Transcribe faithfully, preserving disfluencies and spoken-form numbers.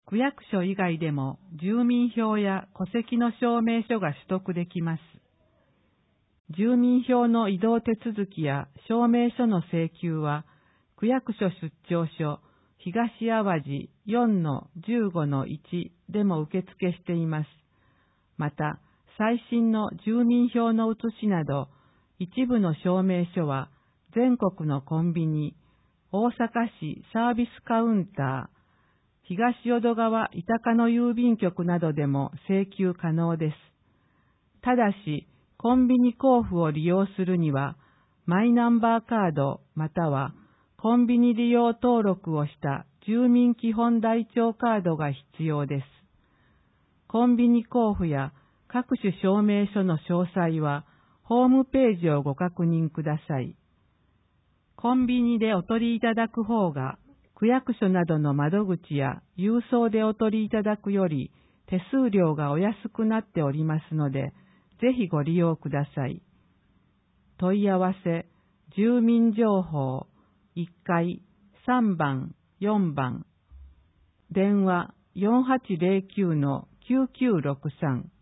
区役所以外でも住民票や戸籍の証明書が取得できます。住民票の移動手続きや証明書の請求は、区役所出張所東淡路 よんのじゅうごのいち でも受付しています。また、最新の住民票の写しなど、一部の証明書は全国のコンビニ、大阪市サービスカウンター、東淀川板鹿の郵便局などでも請求可能です。ただし、コンビニ交付を利用するには、マイナンバーカードまたはコンビニ利用登録をした住民基本台帳カードが必要です。コンビニ交付や各種証明書の詳細は、ホームページをご確認ください。コンビニでお取りいただく方が、区役所などの窓口や郵送でお取りいただくより手数料がお安くなっておりますので、ぜひご利用ください。問い合わせ、住民情報、いっかい、さんばん、よんばん。電話、よんはちゼロきゅうのきゅうきゅうろくさん。